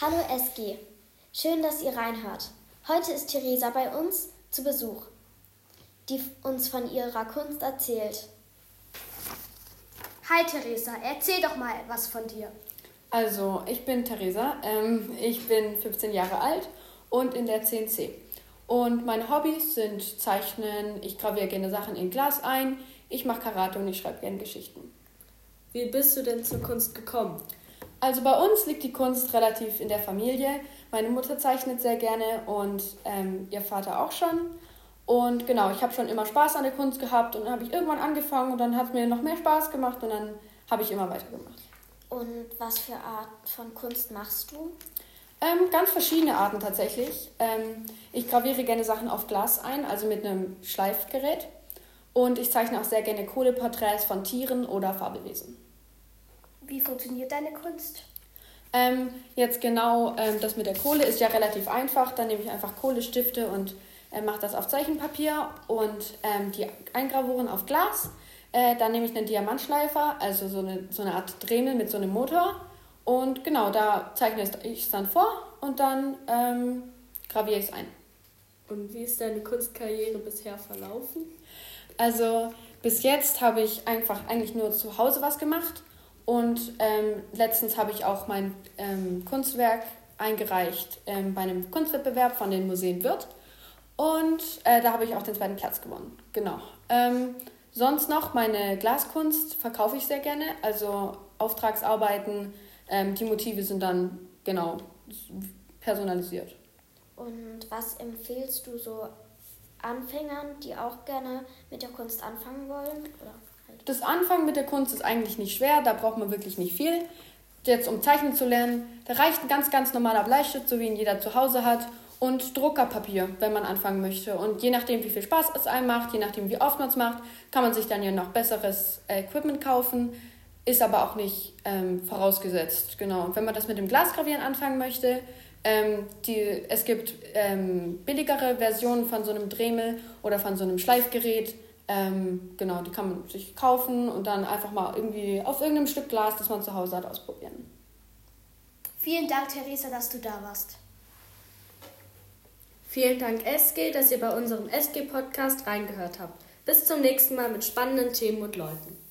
Hallo SG, schön, dass ihr reinhört. Heute ist Theresa bei uns zu Besuch, die uns von ihrer Kunst erzählt. Hi Theresa, erzähl doch mal was von dir. Also, ich bin Theresa, ich bin 15 Jahre alt und in der 10C. Und meine Hobbys sind Zeichnen, ich graviere gerne Sachen in Glas ein, ich mache Karate und ich schreibe gerne Geschichten. Wie bist du denn zur Kunst gekommen? Also bei uns liegt die Kunst relativ in der Familie. Meine Mutter zeichnet sehr gerne und ihr Vater auch schon. Und genau, ich habe schon immer Spaß an der Kunst gehabt und dann habe ich irgendwann angefangen und dann hat es mir noch mehr Spaß gemacht und dann habe ich immer weitergemacht. Und was für Art von Kunst machst du? Ganz verschiedene Arten tatsächlich. Ich graviere gerne Sachen auf Glas ein, also mit einem Schleifgerät. Und ich zeichne auch sehr gerne Kohleporträts von Tieren oder Fabelwesen. Wie funktioniert deine Kunst? Jetzt genau, das mit der Kohle ist ja relativ einfach. Dann nehme ich einfach Kohlestifte und mache das auf Zeichenpapier und die Eingravuren auf Glas. Dann nehme ich einen Diamantschleifer, also so eine Art Dremel mit so einem Motor. Und genau, da zeichne ich es dann vor und dann graviere ich es ein. Und wie ist deine Kunstkarriere bisher verlaufen? Also bis jetzt habe ich einfach eigentlich nur zu Hause was gemacht. Und letztens habe ich auch mein Kunstwerk eingereicht bei einem Kunstwettbewerb von den Museen Würth. Und da habe ich auch den 2. Platz gewonnen. Genau. Sonst noch, meine Glaskunst verkaufe ich sehr gerne. Also Auftragsarbeiten, die Motive sind dann genau personalisiert. Und was empfiehlst du so Anfängern, die auch gerne mit der Kunst anfangen wollen? Oder? Das Anfangen mit der Kunst ist eigentlich nicht schwer, da braucht man wirklich nicht viel. Jetzt um Zeichnen zu lernen, da reicht ein ganz, ganz normaler Bleistift, so wie ihn jeder zu Hause hat, und Druckerpapier, wenn man anfangen möchte. Und je nachdem, wie viel Spaß es einem macht, je nachdem, wie oft man es macht, kann man sich dann ja noch besseres Equipment kaufen, ist aber auch nicht vorausgesetzt. Genau. Und wenn man das mit dem Glasgravieren anfangen möchte, es gibt billigere Versionen von so einem Dremel oder von so einem Schleifgerät. Genau, die kann man sich kaufen und dann einfach mal irgendwie auf irgendeinem Stück Glas, das man zu Hause hat, ausprobieren. Vielen Dank, Theresa, dass du da warst. Vielen Dank, SG, dass ihr bei unserem SG-Podcast reingehört habt. Bis zum nächsten Mal mit spannenden Themen und Leuten.